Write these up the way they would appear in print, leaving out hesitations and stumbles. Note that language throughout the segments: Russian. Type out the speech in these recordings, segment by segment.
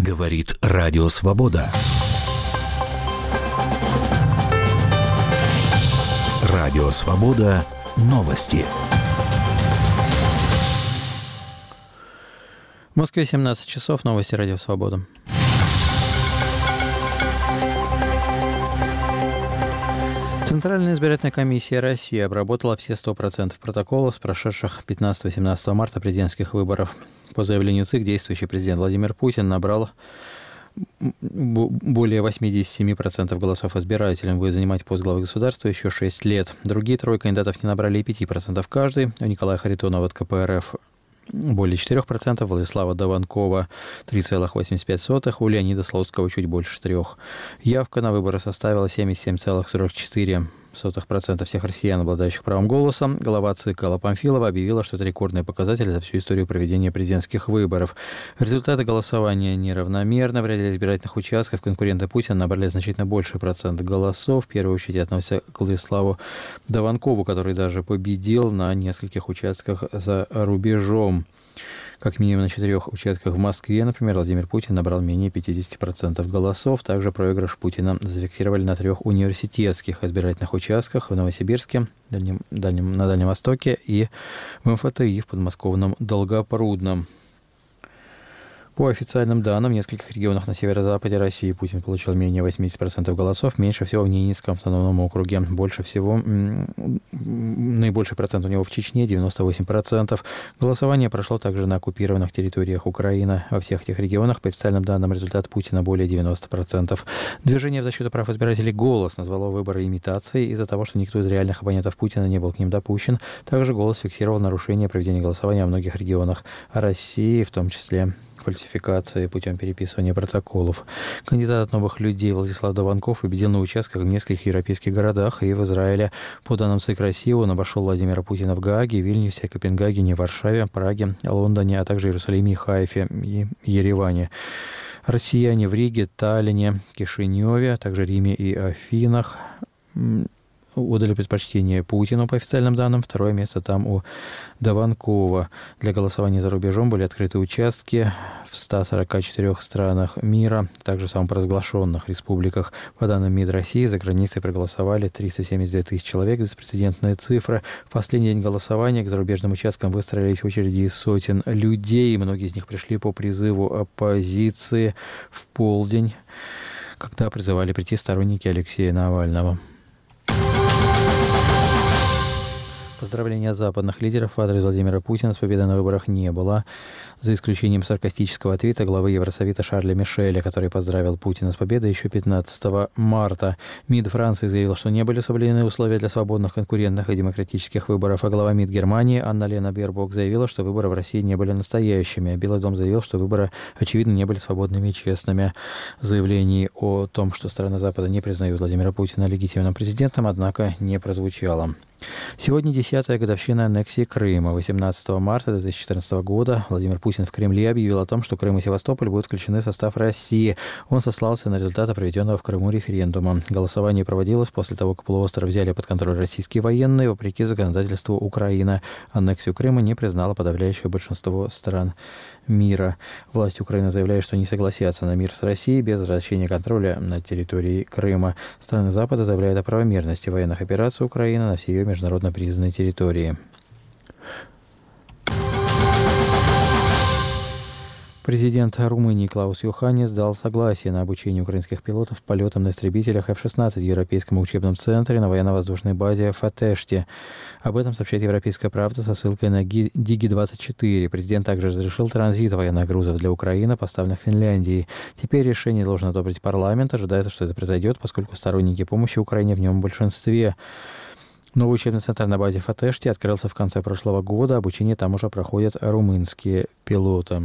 Говорит Радио Свобода. Радио Свобода. Новости. В Москве 17 часов. Новости Радио Свобода. Центральная избирательная комиссия России обработала все 100% протоколов с прошедших 15-18 марта президентских выборов. По заявлению ЦИК, действующий президент Владимир Путин набрал более 87% голосов избирателей. Он будет занимать пост главы государства еще 6 лет. Другие трое кандидатов не набрали и 5% каждый. У Николая Харитонова от КПРФ более 4%, Владислава Даванкова 3,85%, у Леонида Слуцкого чуть больше 3%. Явка на выборы составила 77,44% всех россиян, обладающих правом голоса. Глава ЦИК Алла Памфилова объявила, что это рекордный показатель за всю историю проведения президентских выборов. Результаты голосования неравномерны. В ряде избирательных участков конкуренты Путина набрали значительно больший процент голосов. В первую очередь относится к Владиславу Даванкову, который даже победил на нескольких участках за рубежом. Как минимум на 4 участках в Москве, например, Владимир Путин набрал менее 50% голосов. Также проигрыш Путина зафиксировали на 3 университетских избирательных участках в Новосибирске, на Дальнем Востоке и в МФТИ в подмосковном Долгопрудном. По официальным данным, в нескольких регионах на северо-западе России Путин получил менее 80% голосов, меньше всего в Ненецком автономном округе. Наибольший процент у него в Чечне, 98%. Голосование прошло также на оккупированных территориях Украины. Во всех этих регионах, по официальным данным, результат Путина более 90%. Движение в защиту прав избирателей «Голос» назвало выборы имитацией из-за того, что никто из реальных оппонентов Путина не был к ним допущен. Также «Голос» фиксировал нарушение проведения голосования во многих регионах России, в том числе фальсификации путем переписывания протоколов. Кандидат от «Новых людей» Владислав Даванков победил на участках в нескольких европейских городах и в Израиле. По данным ЦИК России, он обошел Владимира Путина в Гааге, Вильнюсе, Копенгагене, Варшаве, Праге, Лондоне, а также Иерусалиме, Хайфе и Ереване. Россияне в Риге, Таллине, Кишиневе, а также Риме и Афинах отдали предпочтение Путину, по официальным данным. Второе место там у Даванкова. Для голосования за рубежом были открыты участки в 144 странах мира, также в самопровозглашенных республиках. По данным МИД России, за границей проголосовали 372 тысячи человек, беспрецедентная цифра. В последний день голосования к зарубежным участкам выстроились очереди из сотен людей. Многие из них пришли по призыву оппозиции в полдень, когда призывали прийти сторонники Алексея Навального. Поздравления от западных лидеров в адрес Владимира Путина с победой на выборах не было, за исключением саркастического твита главы Евросовета Шарля Мишеля, который поздравил Путина с победой еще 15 марта. МИД Франции заявил, что не были соблюдены условия для свободных, конкурентных и демократических выборов, а глава МИД Германии Анна-Лена Бербок заявила, что выборы в России не были настоящими. Белый дом заявил, что выборы, очевидно, не были свободными и честными. Заявлений о том, что страны Запада не признают Владимира Путина легитимным президентом, однако, не прозвучало. Сегодня 10-я годовщина аннексии Крыма. 18 марта 2014 года Владимир Путин в Кремле объявил о том, что Крым и Севастополь будут включены в состав России. Он сослался на результаты проведенного в Крыму референдума. Голосование проводилось после того, как полуостров взяли под контроль российские военные, вопреки законодательству Украины. Аннексию Крыма не признало подавляющее большинство стран мира. Власти Украины заявляют, что не согласятся на мир с Россией без возвращения контроля над территорией Крыма. Страны Запада заявляют о правомерности военных операций Украины на всей ее международно признанной территории. Президент Румынии Клаус Йоханнис дал согласие на обучение украинских пилотов полетам на истребителях F-16 в Европейском учебном центре на военно-воздушной базе в Атеште. Об этом сообщает «Европейская правда» со ссылкой на Digi24. Президент также разрешил транзит военных грузов для Украины, поставленных Финляндией. Теперь решение должен одобрить парламент. Ожидается, что это произойдет, поскольку сторонники помощи Украине в нем в большинстве. Новый учебный центр на базе в Атеште открылся в конце прошлого года. Обучение там уже проходят румынские пилоты.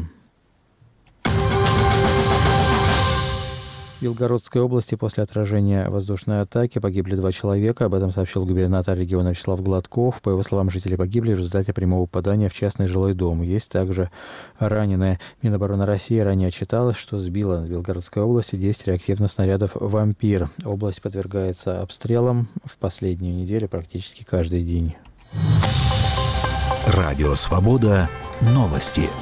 В Белгородской области после отражения воздушной атаки погибли 2 человека. Об этом сообщил губернатор региона Вячеслав Гладков. По его словам, жители погибли в результате прямого попадания в частный жилой дом. Есть также раненые. Минобороны России ранее отчиталось, что сбило над Белгородской областью 10 реактивных снарядов «Вампир». Область подвергается обстрелам в последнюю неделю практически каждый день. Радио Свобода. Новости.